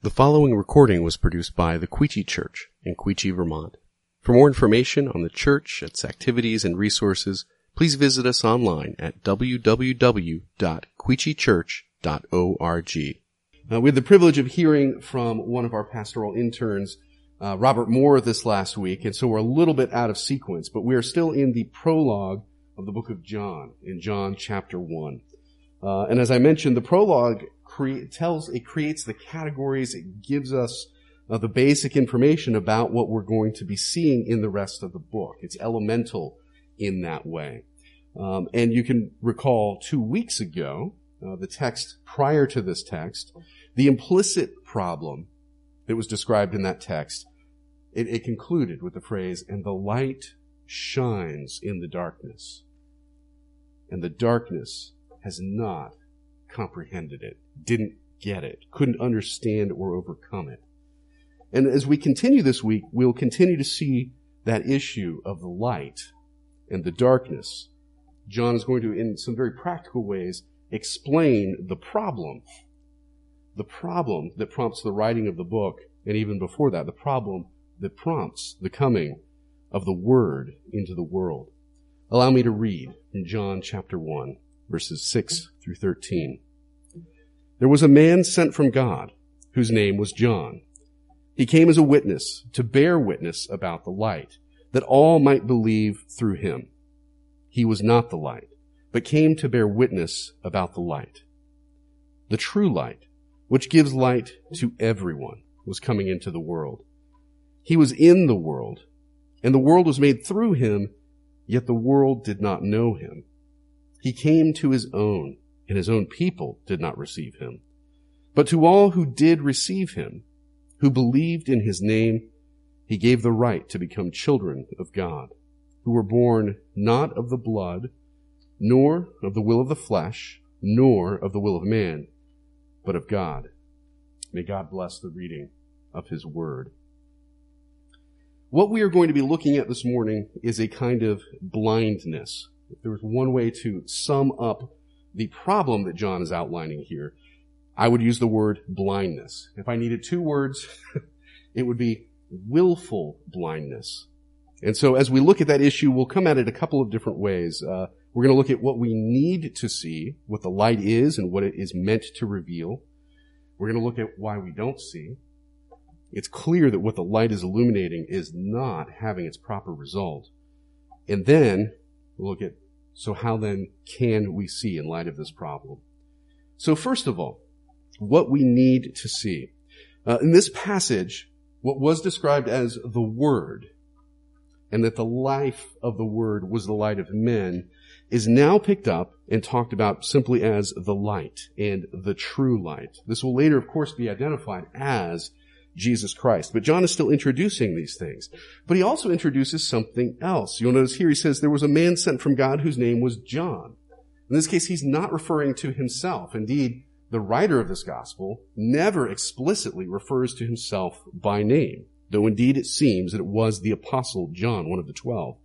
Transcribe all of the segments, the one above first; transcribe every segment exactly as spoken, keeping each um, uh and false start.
The following recording was produced by the Queechee Church in Queechee, Vermont. For more information on the church, its activities, and resources, please visit us online at w w w dot queechee church dot org. Uh, we had the privilege of hearing from one of our pastoral interns, uh, Robert Moore, this last week, and so we're a little bit out of sequence, but we are still in the prologue of the book of John, in John chapter one. Uh, and as I mentioned, the prologue cre- tells, it creates the categories, it gives us uh, the basic information about what we're going to be seeing in the rest of the book. It's elemental in that way. Um, and you can recall two weeks ago, uh, the text prior to this text, the implicit problem that was described in that text, it, it concluded with the phrase, "And the light shines in the darkness, and the darkness has not comprehended it," didn't get it, couldn't understand or overcome it. And as we continue this week, we'll continue to see that issue of the light and the darkness. John is going to, in some very practical ways, explain the problem. The problem that prompts the writing of the book, and even before that, the problem that prompts the coming of the Word into the world. Allow me to read in John chapter one, verses six through thirteen. "There was a man sent from God, whose name was John. He came as a witness, to bear witness about the light, that all might believe through him. He was not the light, but came to bear witness about the light. The true light, which gives light to everyone, was coming into the world. He was in the world, and the world was made through him, yet the world did not know him. He came to his own, and his own people did not receive him. But to all who did receive him, who believed in his name, he gave the right to become children of God, who were born not of the blood, nor of the will of the flesh, nor of the will of man, but of God." May God bless the reading of his word. What we are going to be looking at this morning is a kind of blindness. If there was one way to sum up the problem that John is outlining here, I would use the word blindness. If I needed two words, it would be willful blindness. And so as we look at that issue, we'll come at it a couple of different ways. Uh, we're going to look at what we need to see, what the light is and what it is meant to reveal. We're going to look at why we don't see. It's clear that what the light is illuminating is not having its proper result. And then we'll look at, so how then can we see in light of this problem? So first of all, what we need to see. Uh, in this passage, what was described as the Word, and that the life of the Word was the light of men, is now picked up and talked about simply as the light and the true light. This will later, of course, be identified as Jesus Christ. But John is still introducing these things. But he also introduces something else. You'll notice here he says there was a man sent from God whose name was John. In this case, he's not referring to himself. Indeed, the writer of this gospel never explicitly refers to himself by name, though indeed it seems that it was the apostle John, one of the twelve.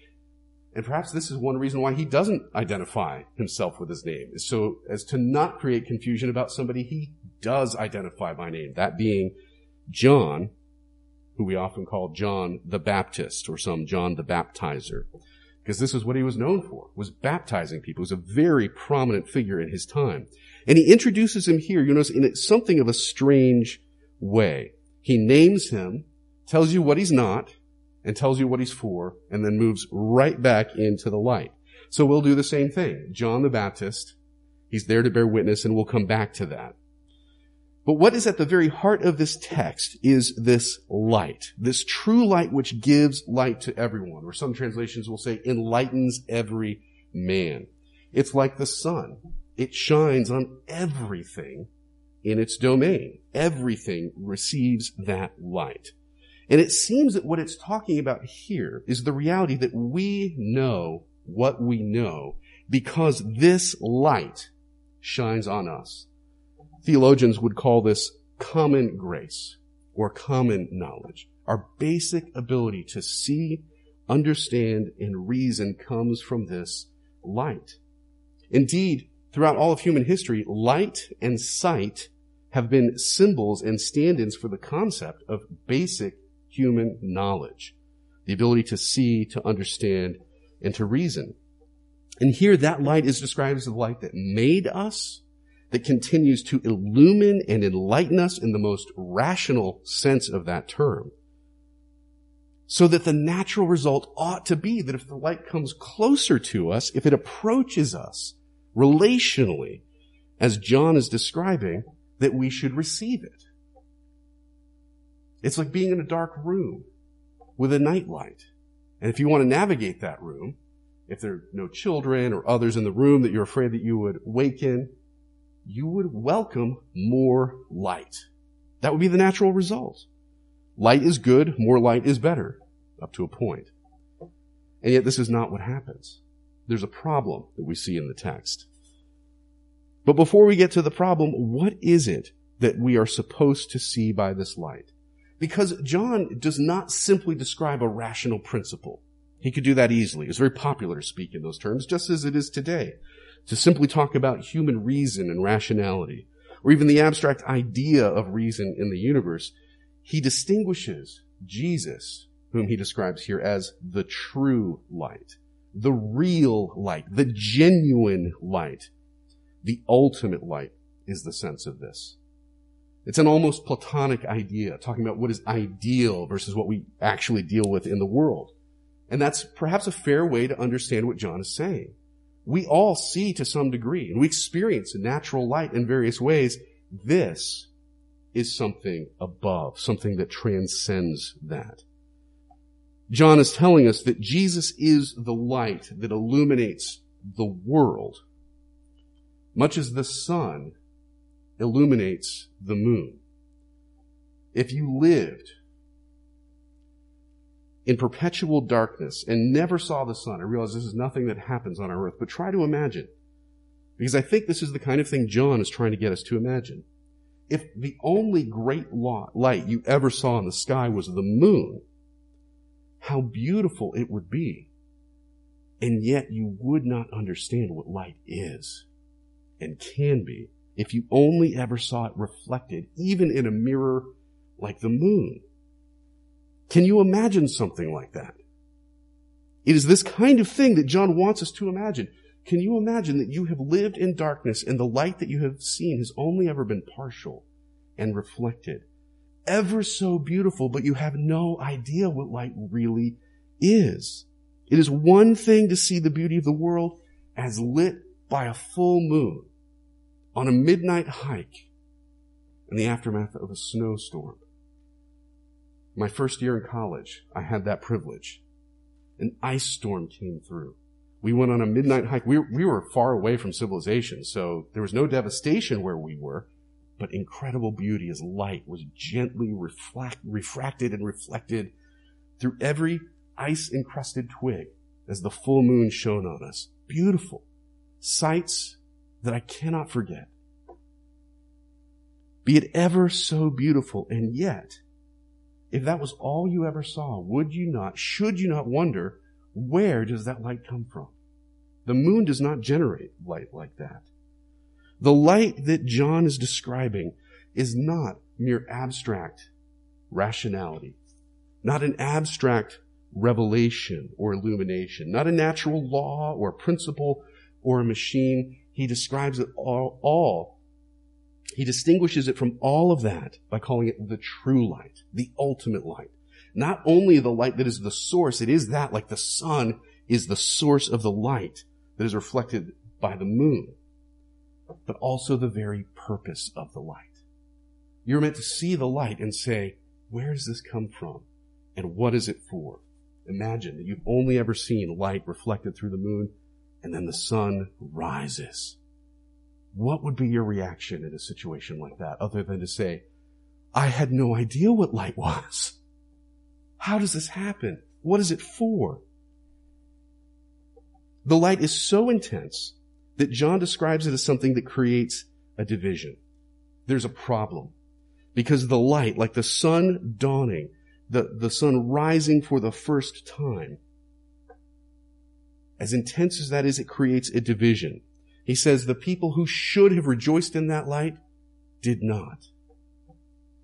And perhaps this is one reason why he doesn't identify himself with his name, is so as to not create confusion about somebody he does identify by name, that being John, who we often call John the Baptist, or some John the Baptizer, because this is what he was known for, was baptizing people. He was a very prominent figure in his time. And he introduces him here, you notice, in something of a strange way. He names him, tells you what he's not, and tells you what he's for, and then moves right back into the light. So we'll do the same thing. John the Baptist, he's there to bear witness, and we'll come back to that. But what is at the very heart of this text is this light, this true light which gives light to everyone, or some translations will say enlightens every man. It's like the sun. It shines on everything in its domain. Everything receives that light. And it seems that what it's talking about here is the reality that we know what we know because this light shines on us. Theologians would call this common grace or common knowledge. Our basic ability to see, understand, and reason comes from this light. Indeed, throughout all of human history, light and sight have been symbols and stand-ins for the concept of basic human knowledge, the ability to see, to understand, and to reason. And here that light is described as the light that made us, that continues to illumine and enlighten us in the most rational sense of that term. So that the natural result ought to be that if the light comes closer to us, if it approaches us relationally, as John is describing, that we should receive it. It's like being in a dark room with a night light. And if you want to navigate that room, if there are no children or others in the room that you're afraid that you would waken, you would welcome more light. That would be the natural result. Light is good, more light is better, up to a point. And yet this is not what happens. There's a problem that we see in the text. But before we get to the problem, what is it that we are supposed to see by this light? Because John does not simply describe a rational principle. He could do that easily. It's very popular to speak in those terms, just as it is today, to simply talk about human reason and rationality, or even the abstract idea of reason in the universe. He distinguishes Jesus, whom he describes here as the true light, the real light, the genuine light. The ultimate light is the sense of this. It's an almost Platonic idea, talking about what is ideal versus what we actually deal with in the world. And that's perhaps a fair way to understand what John is saying. We all see to some degree, and we experience natural light in various ways. This is something above, something that transcends that. John is telling us that Jesus is the light that illuminates the world, much as the sun illuminates the moon. If you lived in perpetual darkness and never saw the sun, I realize this is nothing that happens on our earth, but try to imagine, because I think this is the kind of thing John is trying to get us to imagine. If the only great light you ever saw in the sky was the moon, how beautiful it would be. And yet you would not understand what light is and can be if you only ever saw it reflected, even in a mirror like the moon. Can you imagine something like that? It is this kind of thing that John wants us to imagine. Can you imagine that you have lived in darkness and the light that you have seen has only ever been partial and reflected? Ever so beautiful, but you have no idea what light really is. It is one thing to see the beauty of the world as lit by a full moon on a midnight hike in the aftermath of a snowstorm. My first year in college, I had that privilege. An ice storm came through. We went on a midnight hike. We were, we were far away from civilization, so there was no devastation where we were, but incredible beauty as light was gently reflect, refracted and reflected through every ice-encrusted twig as the full moon shone on us. Beautiful sights that I cannot forget. Be it ever so beautiful, and yet, if that was all you ever saw, would you not, should you not wonder, where does that light come from? The moon does not generate light like that. The light that John is describing is not mere abstract rationality, not an abstract revelation or illumination, not a natural law or a principle or a machine. He describes it all, all. He distinguishes it from all of that by calling it the true light, the ultimate light. Not only the light that is the source, it is that, like the sun is the source of the light that is reflected by the moon, but also the very purpose of the light. You're meant to see the light and say, where does this come from? And what is it for? Imagine that you've only ever seen light reflected through the moon, and then the sun rises. What would be your reaction in a situation like that, other than to say, I had no idea what light was? How does this happen? What is it for? The light is so intense that John describes it as something that creates a division. There's a problem. Because the light, like the sun dawning, the, the sun rising for the first time, as intense as that is, it creates a division. He says the people who should have rejoiced in that light did not.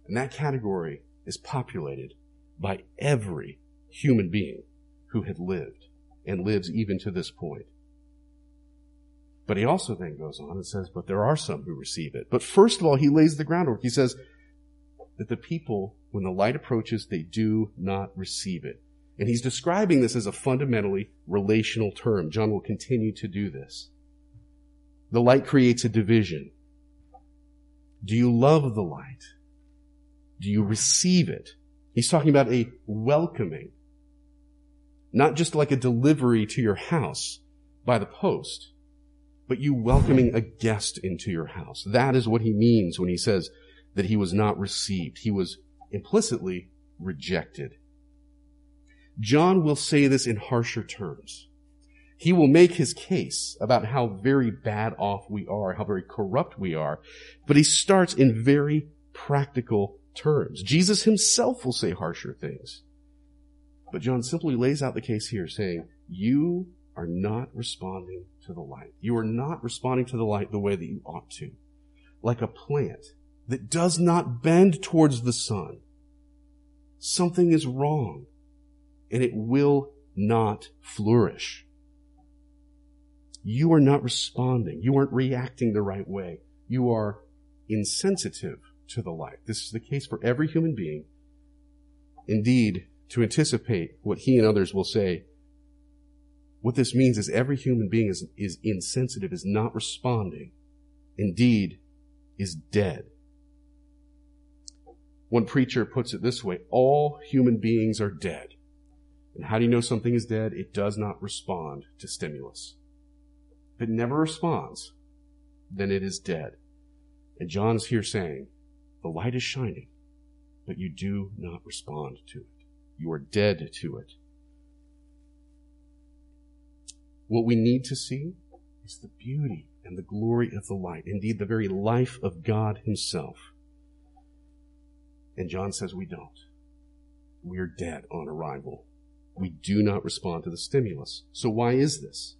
And that category is populated by every human being who had lived and lives even to this point. But he also then goes on and says, but there are some who receive it. But first of all, he lays the groundwork. He says that the people, when the light approaches, they do not receive it. And he's describing this as a fundamentally relational term. John will continue to do this. The light creates a division. Do you love the light? Do you receive it? He's talking about a welcoming, not just like a delivery to your house by the post, but you welcoming a guest into your house. That is what he means when he says that he was not received. He was implicitly rejected. John will say this in harsher terms. He will make his case about how very bad off we are, how very corrupt we are, but he starts in very practical terms. Jesus himself will say harsher things. But John simply lays out the case here, saying, you are not responding to the light. You are not responding to the light the way that you ought to. Like a plant that does not bend towards the sun. Something is wrong, and it will not flourish. You are not responding. You aren't reacting the right way. You are insensitive to the light. This is the case for every human being. Indeed, to anticipate what he and others will say, what this means is every human being is, is insensitive, is not responding. Indeed, is dead. One preacher puts it this way, all human beings are dead. And how do you know something is dead? It does not respond to stimulus. If it never responds, then it is dead. And John is here saying, the light is shining, but you do not respond to it. You are dead to it. What we need to see is the beauty and the glory of the light. Indeed, the very life of God himself. And John says we don't. We are dead on arrival. We do not respond to the stimulus. So why is this?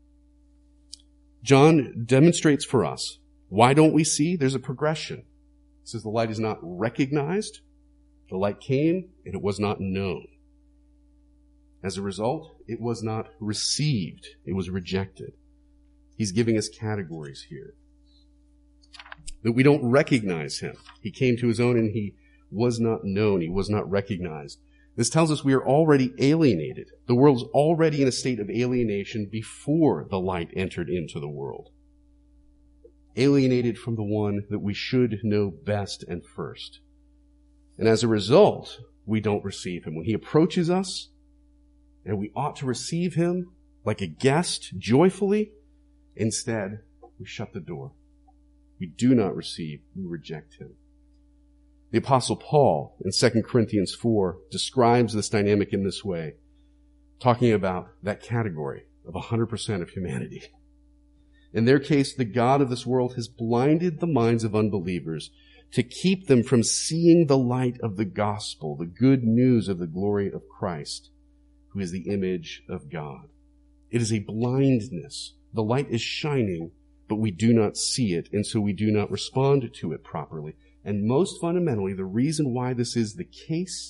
John demonstrates for us, why don't we see? There's a progression. He says the light is not recognized. The light came and it was not known. As a result, it was not received. It was rejected. He's giving us categories here. That we don't recognize him. He came to his own and he was not known. He was not recognized. This tells us we are already alienated. The world's already in a state of alienation before the light entered into the world. Alienated from the one that we should know best and first. And as a result, we don't receive him. When he approaches us, and we ought to receive him like a guest joyfully, instead, we shut the door. We do not receive, we reject him. The Apostle Paul in Second Corinthians four describes this dynamic in this way, talking about that category of one hundred percent of humanity. In their case, the God of this world has blinded the minds of unbelievers to keep them from seeing the light of the gospel, the good news of the glory of Christ, who is the image of God. It is a blindness. The light is shining, but we do not see it, and so we do not respond to it properly. And most fundamentally, the reason why this is the case,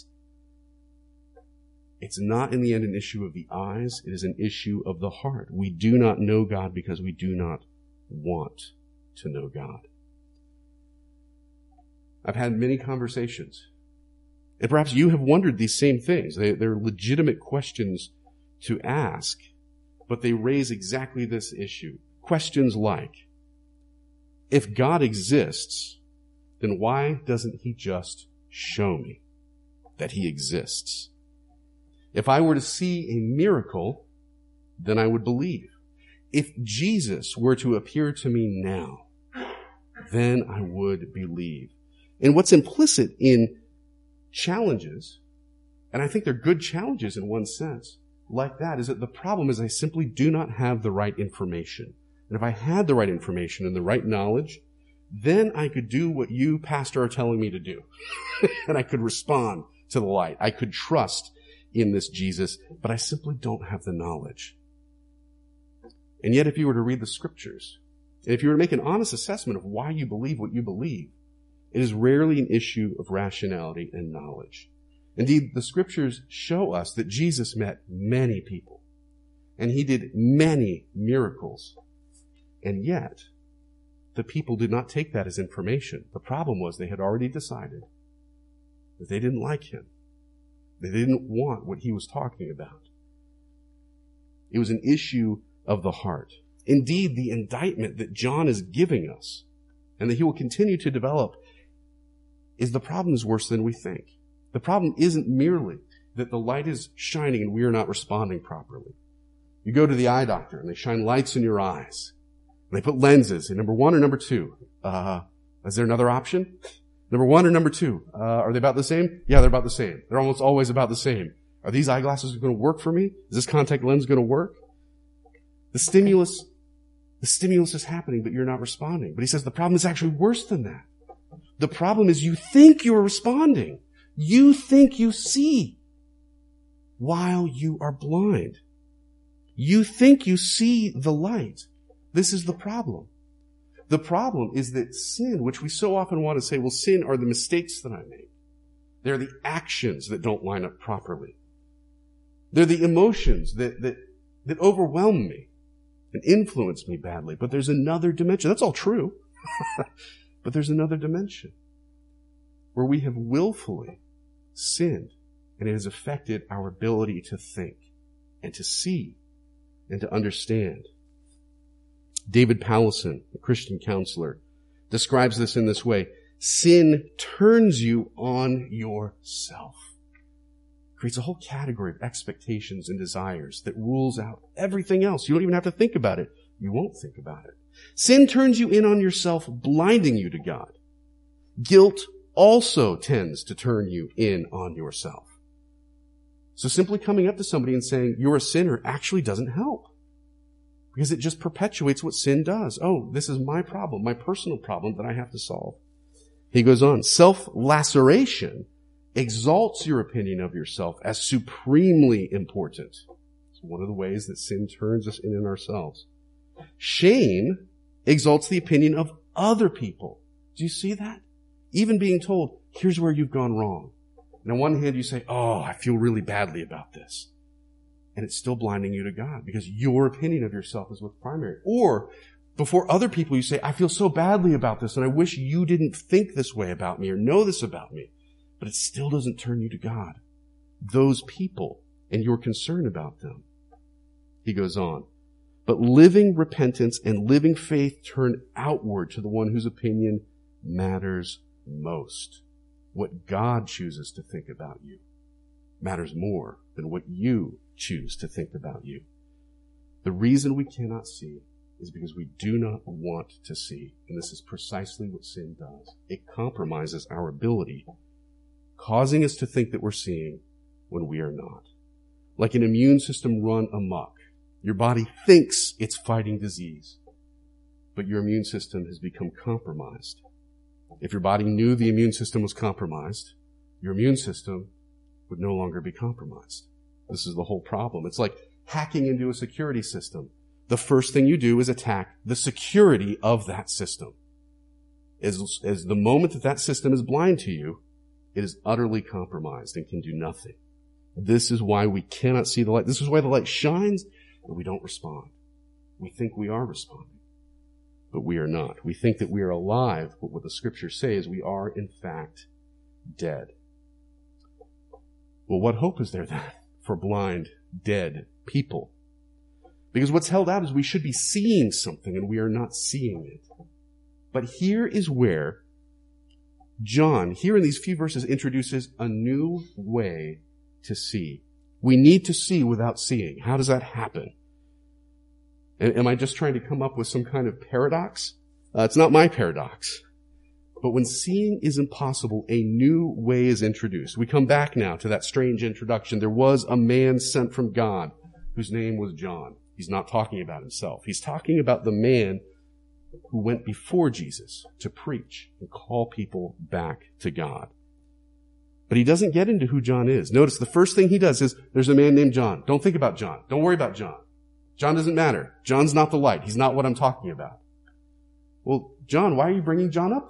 it's not in the end an issue of the eyes, it is an issue of the heart. We do not know God because we do not want to know God. I've had many conversations, and perhaps you have wondered these same things. They, they're legitimate questions to ask, but they raise exactly this issue. Questions like, if God exists, then why doesn't he just show me that he exists? If I were to see a miracle, then I would believe. If Jesus were to appear to me now, then I would believe. And what's implicit in challenges, and I think they're good challenges in one sense, like that, is that the problem is I simply do not have the right information. And if I had the right information and the right knowledge, then I could do what you, pastor, are telling me to do. And I could respond to the light. I could trust in this Jesus, but I simply don't have the knowledge. And yet if you were to read the scriptures, and if you were to make an honest assessment of why you believe what you believe, It is rarely an issue of rationality and knowledge. Indeed, the scriptures show us that Jesus met many people, and he did many miracles. And yet, the people did not take that as information. The problem was they had already decided that they didn't like him. They didn't want what he was talking about. It was an issue of the heart. Indeed, the indictment that John is giving us, and that he will continue to develop, is the problem is worse than we think. The problem isn't merely that the light is shining and we are not responding properly. You go to the eye doctor and they shine lights in your eyes. And they put lenses in number one or number two. Uh, is there another option? Number one or number two? Uh, are they about the same? Yeah, they're about the same. They're almost always about the same. Are these eyeglasses going to work for me? Is this contact lens going to work? The stimulus, the stimulus is happening, but you're not responding. But he says the problem is actually worse than that. The problem is you think you're responding. You think you see while you are blind. You think you see the light. This is the problem. The problem is that sin, which we so often want to say, well, sin are the mistakes that I make. They're the actions that don't line up properly. They're the emotions that, that, that overwhelm me and influence me badly. But there's another dimension. That's all true. But there's another dimension where we have willfully sinned, and it has affected our ability to think and to see and to understand. David Powlison, a Christian counselor, describes this in this way. Sin turns you on yourself. Creates a whole category of expectations and desires that rules out everything else. You don't even have to think about it. You won't think about it. Sin turns you in on yourself, blinding you to God. Guilt also tends to turn you in on yourself. So simply coming up to somebody and saying, you're a sinner, actually doesn't help. Because it just perpetuates what sin does. Oh, this is my problem, my personal problem that I have to solve. He goes on, self-laceration exalts your opinion of yourself as supremely important. It's one of the ways that sin turns us in on ourselves. Shame exalts the opinion of other people. Do you see that? Even being told, here's where you've gone wrong. And on one hand you say, oh, I feel really badly about this. And it's still blinding you to God because your opinion of yourself is what's primary. Or before other people you say, I feel so badly about this and I wish you didn't think this way about me or know this about me. But it still doesn't turn you to God. Those people and your concern about them. He goes on. But living repentance and living faith turn outward to the one whose opinion matters most. What God chooses to think about you matters more than what you choose to think about you. The reason we cannot see is because we do not want to see. And this is precisely what sin does. It compromises our ability, causing us to think that we're seeing when we are not. Like an immune system run amok. Your body thinks it's fighting disease, but your immune system has become compromised. If your body knew the immune system was compromised, your immune system would no longer be compromised. This is the whole problem. It's like hacking into a security system. The first thing you do is attack the security of that system. As, as the moment that that system is blind to you, it is utterly compromised and can do nothing. This is why we cannot see the light. This is why the light shines and we don't respond. We think we are responding, but we are not. We think that we are alive, but what the scriptures say is we are in fact dead. Well, what hope is there then for blind, dead people? Because what's held out is we should be seeing something and we are not seeing it. But here is where John, here in these few verses, introduces a new way to see. We need to see without seeing. How does that happen? Am I just trying to come up with some kind of paradox? Uh, it's not my paradox. But when seeing is impossible, a new way is introduced. We come back now to that strange introduction. There was a man sent from God whose name was John. He's not talking about himself. He's talking about the man who went before Jesus to preach and call people back to God. But he doesn't get into who John is. Notice the first thing he does is, there's a man named John. Don't think about John. Don't worry about John. John doesn't matter. John's not the light. He's not what I'm talking about. Well, John, why are you bringing John up then?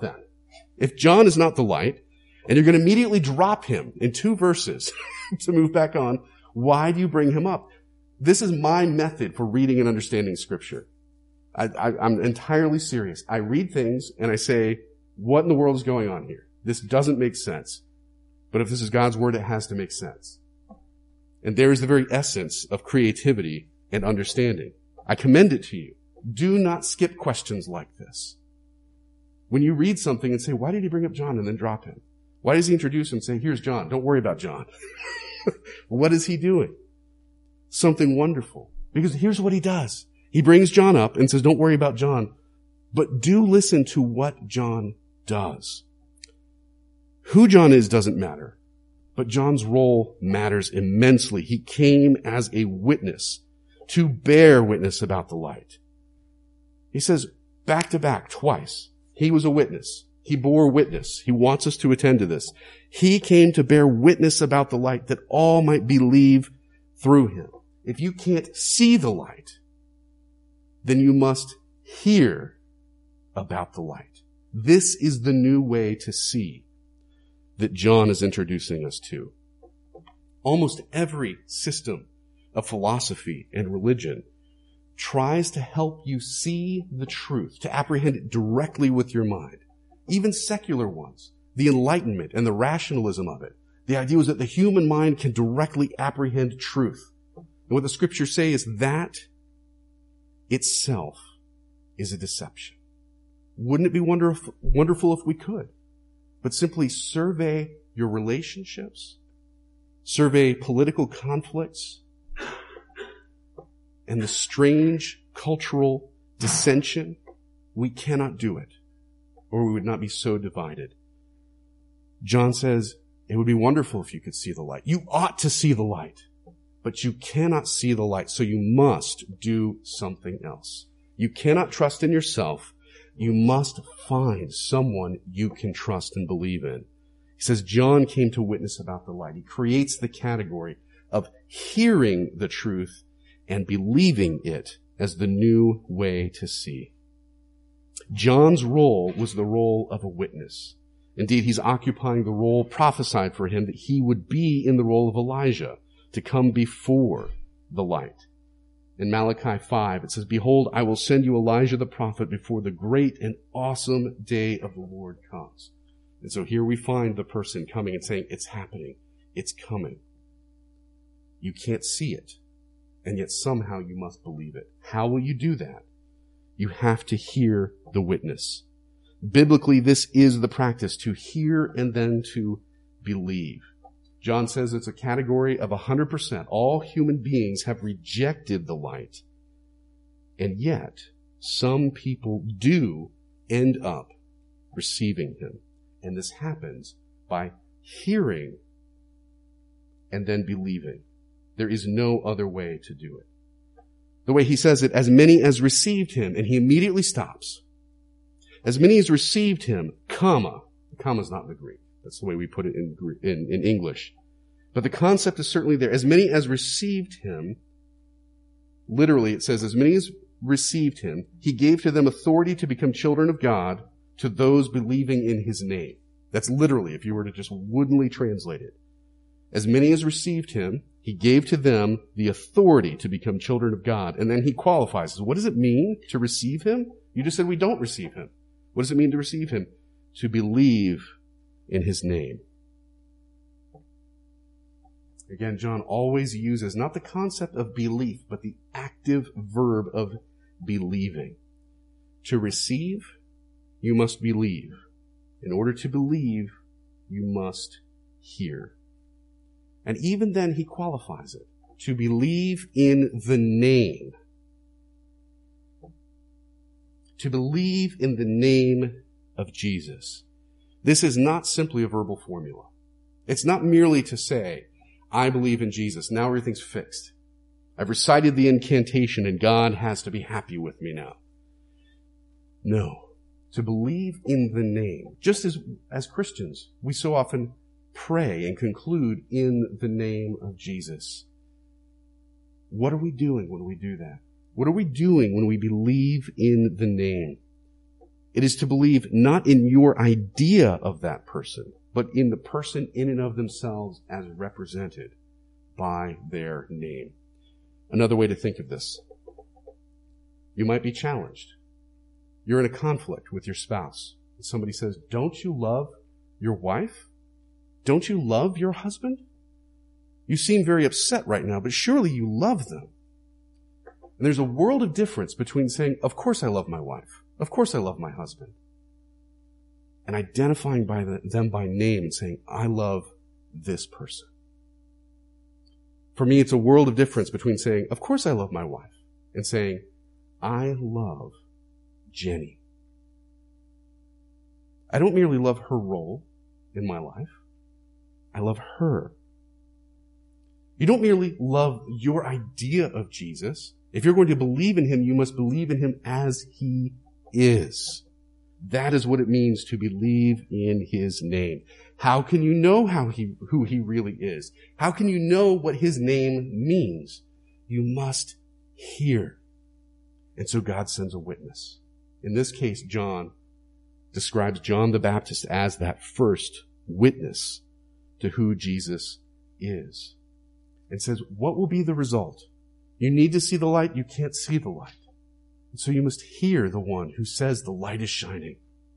If John is not the light, and you're going to immediately drop him in two verses to move back on, why do you bring him up? This is my method for reading and understanding Scripture. I, I, I'm entirely serious. I read things and I say, what in the world is going on here? This doesn't make sense. But if this is God's Word, it has to make sense. And there is the very essence of creativity and understanding. I commend it to you. Do not skip questions like this. When you read something and say, why did he bring up John, and then drop him? Why does he introduce him and say, here's John, don't worry about John? What is he doing? Something wonderful. Because here's what he does. He brings John up and says, don't worry about John, but do listen to what John does. Who John is doesn't matter, but John's role matters immensely. He came as a witness to bear witness about the light. He says back to back twice, he was a witness. He bore witness. He wants us to attend to this. He came to bear witness about the light that all might believe through him. If you can't see the light, then you must hear about the light. This is the new way to see that John is introducing us to. Almost every system of philosophy and religion tries to help you see the truth, to apprehend it directly with your mind. Even secular ones, the Enlightenment and the rationalism of it. The idea was that the human mind can directly apprehend truth. And what the Scriptures say is that itself is a deception. Wouldn't it be wonderful, wonderful if we could? But simply survey your relationships, survey political conflicts, and the strange cultural dissension. We cannot do it, or we would not be so divided. John says, it would be wonderful if you could see the light. You ought to see the light, but you cannot see the light, so you must do something else. You cannot trust in yourself. You must find someone you can trust and believe in. He says John came to witness about the light. He creates the category of hearing the truth and believing it as the new way to see. John's role was the role of a witness. Indeed, he's occupying the role prophesied for him that he would be in the role of Elijah, to come before the light. In Malachi five, it says, behold, I will send you Elijah the prophet before the great and awesome day of the Lord comes. And so here we find the person coming and saying, it's happening. It's coming. You can't see it, and yet somehow you must believe it. How will you do that? You have to hear the witness. Biblically, this is the practice, to hear and then to believe. John says it's a category of one hundred percent. All human beings have rejected the light. And yet, some people do end up receiving him. And this happens by hearing and then believing. There is no other way to do it. The way he says it, as many as received him, and he immediately stops. As many as received him, comma. The comma is not in the Greek. That's the way we put it in, in, in English. But the concept is certainly there. As many as received him, literally it says, as many as received him, he gave to them authority to become children of God, to those believing in his name. That's literally, if you were to just woodenly translate it. As many as received him, he gave to them the authority to become children of God. And then he qualifies. What does it mean to receive him? You just said we don't receive him. What does it mean to receive him? To believe in his name. Again, John always uses not the concept of belief, but the active verb of believing. To receive, you must believe. In order to believe, you must hear. And even then he qualifies it. To believe in the name. To believe in the name of Jesus. This is not simply a verbal formula. It's not merely to say, I believe in Jesus. Now everything's fixed. I've recited the incantation and God has to be happy with me now. No. To believe in the name. Just as, as Christians, we so often pray and conclude in the name of Jesus. What are we doing when we do that? What are we doing when we believe in the name? It is to believe not in your idea of that person, but in the person in and of themselves as represented by their name. Another way to think of this. You might be challenged. You're in a conflict with your spouse. And somebody says, don't you love your wife? Don't you love your husband? You seem very upset right now, but surely you love them. And there's a world of difference between saying, of course I love my wife. Of course I love my husband. And identifying by the, them by name and saying, I love this person. For me, it's a world of difference between saying, of course I love my wife, and saying, I love Jenny. I don't merely love her role in my life. I love her. You don't merely love your idea of Jesus. If you're going to believe in him, you must believe in him as he is. That is what it means to believe in his name. How can you know how he, who he really is? How can you know what his name means? You must hear. And so God sends a witness. In this case, John describes John the Baptist as that first witness to who Jesus is. And says, what will be the result? You need to see the light. You can't see the light. And so you must hear the one who says the light is shining.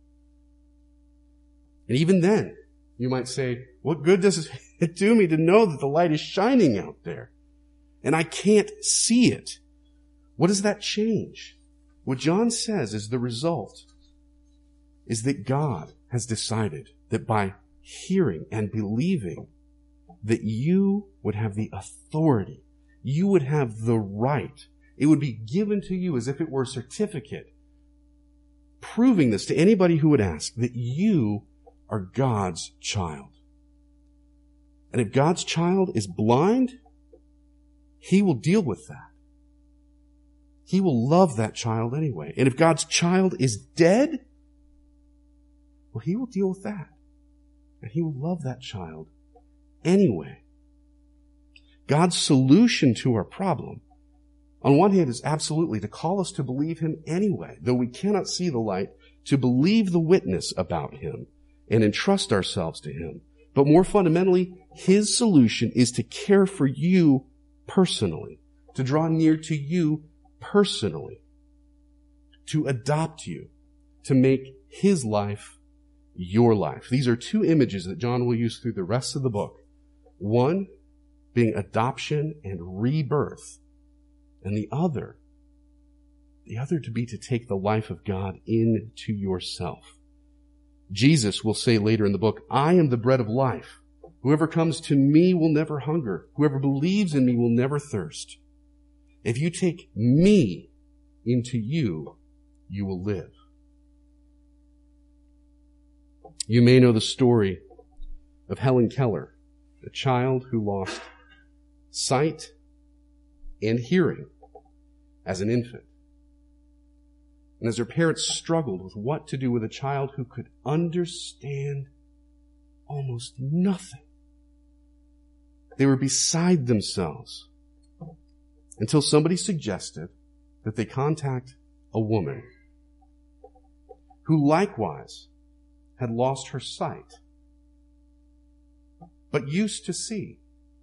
And even then, you might say, what good does it do me to know that the light is shining out there? And I can't see it. What does that change? What John says is the result is that God has decided that by hearing and believing that you would have the authority, you would have the right. It would be given to you as if it were a certificate, proving this to anybody who would ask, that you are God's child. And if God's child is blind, he will deal with that. He will love that child anyway. And if God's child is dead, well, he will deal with that. And he will love that child anyway. God's solution to our problem, on one hand, is absolutely to call us to believe him anyway, though we cannot see the light, to believe the witness about him and entrust ourselves to him. But more fundamentally, his solution is to care for you personally, to draw near to you personally, to adopt you, to make his life your life. These are two images that John will use through the rest of the book. One being adoption and rebirth, and the other, the other to be to take the life of God into yourself. Jesus will say later in the book, I am the bread of life. Whoever comes to me will never hunger. Whoever believes in me will never thirst. If you take me into you, you will live. You may know the story of Helen Keller, a child who lost sight and hearing as an infant. And as her parents struggled with what to do with a child who could understand almost nothing, they were beside themselves until somebody suggested that they contact a woman who likewise had lost her sight, but used to see.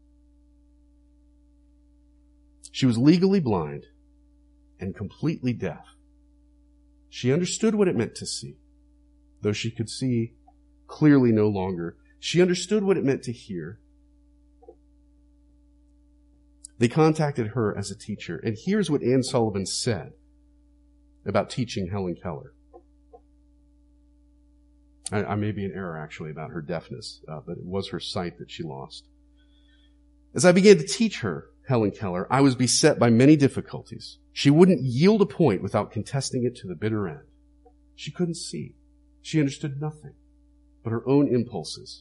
She was legally blind and completely deaf. She understood what it meant to see, though she could see clearly no longer. She understood what it meant to hear. They contacted her as a teacher, and here's what Anne Sullivan said about teaching Helen Keller. I, I may be in error, actually, about her deafness, uh, but it was her sight that she lost. As I began to teach her, Helen Keller, I was beset by many difficulties. She wouldn't yield a point without contesting it to the bitter end. She couldn't see. She understood nothing but her own impulses.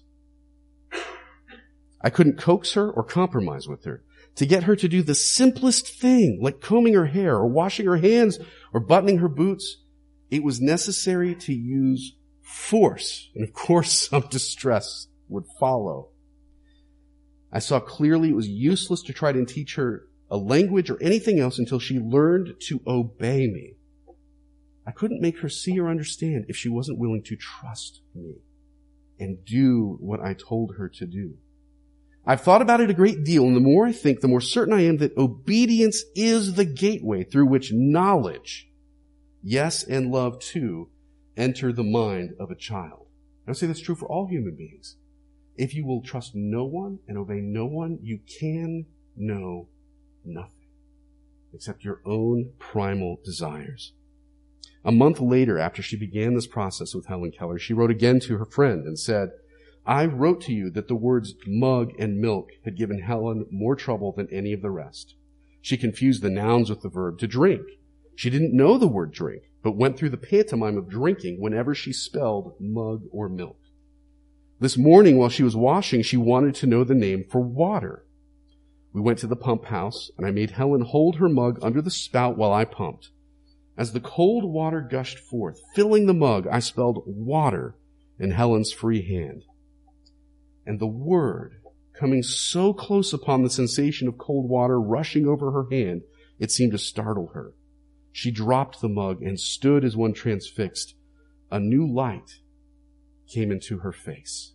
I couldn't coax her or compromise with her to get her to do the simplest thing, like combing her hair or washing her hands or buttoning her boots. It was necessary to use force, and of course some distress would follow. I saw clearly it was useless to try to teach her a language or anything else until she learned to obey me. I couldn't make her see or understand if she wasn't willing to trust me and do what I told her to do. I've thought about it a great deal, and the more I think, the more certain I am that obedience is the gateway through which knowledge, yes, and love too, enter the mind of a child. I would say that's true for all human beings. If you will trust no one and obey no one, you can know nothing except your own primal desires. A month later, after she began this process with Helen Keller, she wrote again to her friend and said, I wrote to you that the words mug and milk had given Helen more trouble than any of the rest. She confused the nouns with the verb to drink. She didn't know the word drink, but went through the pantomime of drinking whenever she spelled mug or milk. This morning, while she was washing, she wanted to know the name for water. We went to the pump house, and I made Helen hold her mug under the spout while I pumped. As the cold water gushed forth, filling the mug, I spelled water in Helen's free hand. And the word, coming so close upon the sensation of cold water rushing over her hand, it seemed to startle her. She dropped the mug and stood as one transfixed. A new light came into her face.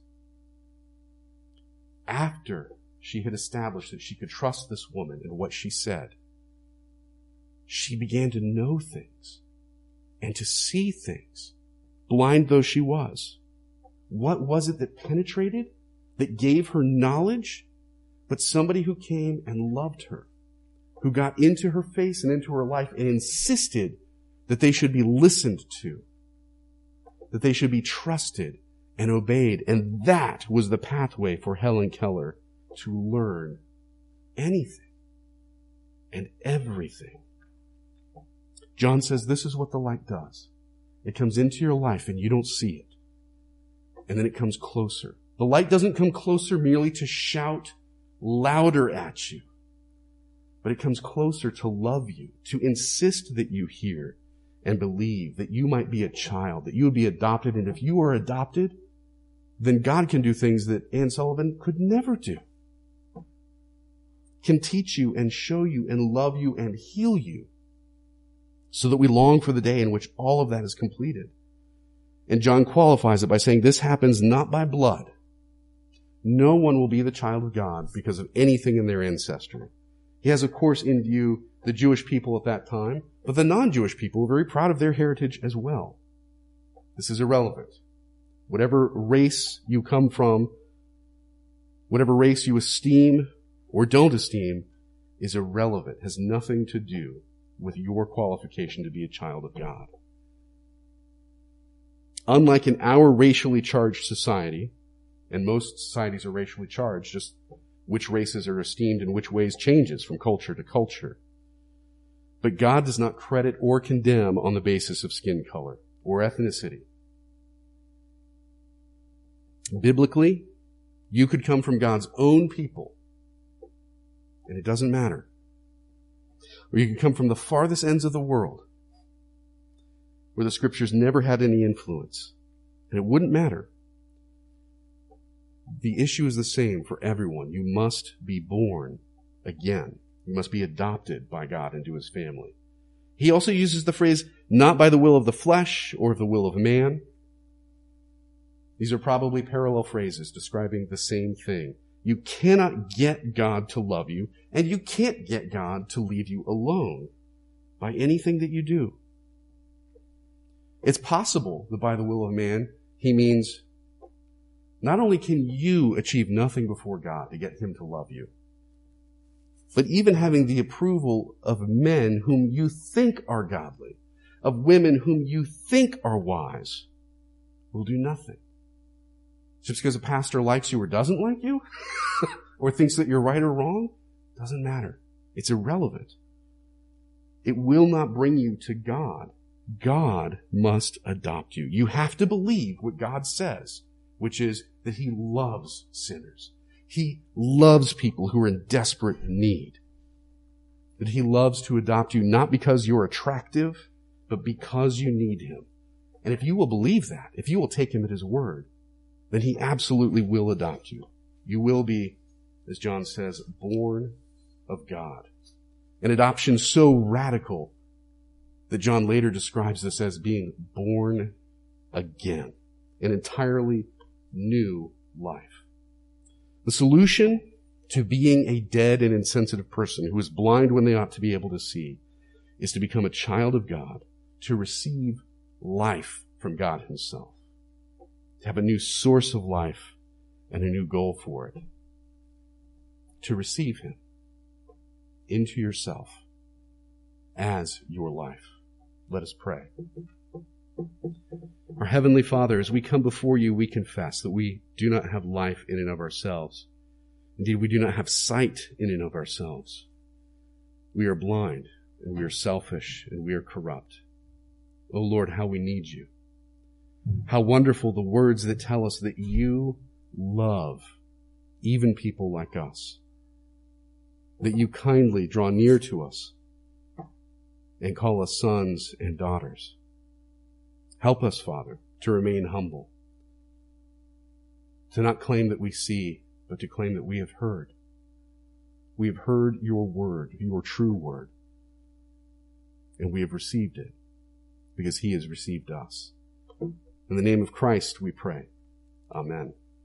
After she had established that she could trust this woman and what she said, she began to know things and to see things, blind though she was. What was it that penetrated, that gave her knowledge? But somebody who came and loved her, who got into her face and into her life and insisted that they should be listened to, that they should be trusted and obeyed. And that was the pathway for Helen Keller to learn anything and everything. John says this is what the light does. It comes into your life and you don't see it. And then it comes closer. The light doesn't come closer merely to shout louder at you, but it comes closer to love you, to insist that you hear and believe, that you might be a child, that you would be adopted. And if you are adopted, then God can do things that Anne Sullivan could never do. Can teach you and show you and love you and heal you, so that we long for the day in which all of that is completed. And John qualifies it by saying this happens not by blood. No one will be the child of God because of anything in their ancestry. He has, of course, in view the Jewish people at that time, but the non-Jewish people were very proud of their heritage as well. This is irrelevant. Whatever race you come from, whatever race you esteem or don't esteem, is irrelevant, has nothing to do with your qualification to be a child of God. Unlike in our racially charged society, and most societies are racially charged, just which races are esteemed in which ways changes from culture to culture. But God does not credit or condemn on the basis of skin color or ethnicity. Biblically, you could come from God's own people, and it doesn't matter. Or you can come from the farthest ends of the world, where the scriptures never had any influence, and it wouldn't matter. The issue is the same for everyone. You must be born again. You must be adopted by God into his family. He also uses the phrase, not by the will of the flesh or of the will of man. These are probably parallel phrases describing the same thing. You cannot get God to love you, and you can't get God to leave you alone by anything that you do. It's possible that by the will of man, he means not only can you achieve nothing before God to get him to love you, but even having the approval of men whom you think are godly, of women whom you think are wise, will do nothing. Just because a pastor likes you or doesn't like you, or thinks that you're right or wrong, doesn't matter. It's irrelevant. It will not bring you to God. God must adopt you. You have to believe what God says, which is that he loves sinners. He loves people who are in desperate need. That he loves to adopt you not because you're attractive, but because you need him. And if you will believe that, if you will take him at his word, then he absolutely will adopt you. You will be, as John says, born of God. An adoption so radical that John later describes this as being born again, an entirely new life. The solution to being a dead and insensitive person who is blind when they ought to be able to see is to become a child of God, to receive life from God himself, to have a new source of life and a new goal for it, to receive him into yourself as your life. Let us pray. Our Heavenly Father, as we come before you, we confess that we do not have life in and of ourselves. Indeed, we do not have sight in and of ourselves. We are blind, and we are selfish, and we are corrupt. O Lord, how we need you. How wonderful the words that tell us that you love even people like us, that you kindly draw near to us and call us sons and daughters. Help us, Father, to remain humble, to not claim that we see, but to claim that we have heard. We have heard your word, your true word, and we have received it because he has received us. In the name of Christ we pray. Amen.